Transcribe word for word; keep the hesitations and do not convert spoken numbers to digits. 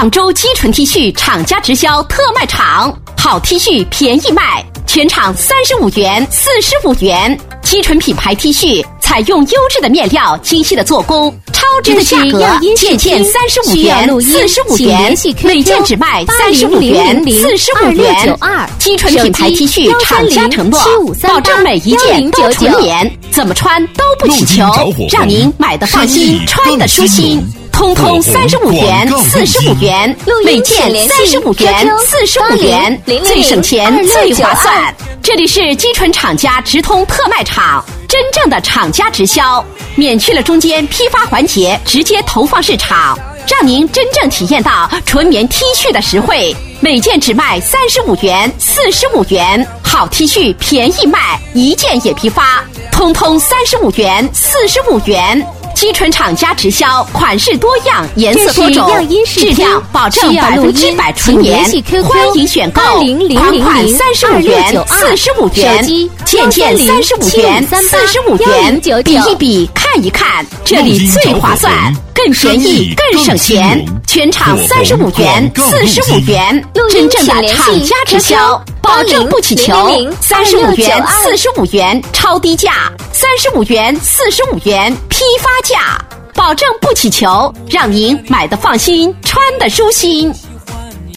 广州基纯 T 恤厂家直销特卖场，好 T 恤便宜卖，全场三十五元、四十五元。基纯品牌 T 恤采用优质的面料，精细的做工，超值的价格，件件三十五元、四十五元，每件只卖三十五元、四十五元。基纯品牌 T 恤厂家承诺，保证每一件都纯棉，怎么穿都不起球，让您买的放心，穿的舒心。通通三十五元、四十五元，每件三十五元、四十五元，最省钱、最划算。这里是基纯厂家直通特卖场，真正的厂家直销，免去了中间批发环节，直接投放市场，让您真正体验到纯棉 T 恤的实惠。每件只卖三十五元、四十五元，好 T 恤便宜卖，一件也批发，通通三十五元、四十五元。基纯厂家直销，款式多样，颜色多种，质量保证百分之百纯棉，欢迎选购，款款三十五元、四十五元，件件三十五元、四十五元，比一比，看一看，这里最划算，更便宜，更省钱，全场三十五元、四十五元，真正的厂家直销，保证不起球，三十五元、四十五元超低价，三十五元、四十五元批发价，保证不起球，让您买的放心，穿的舒心。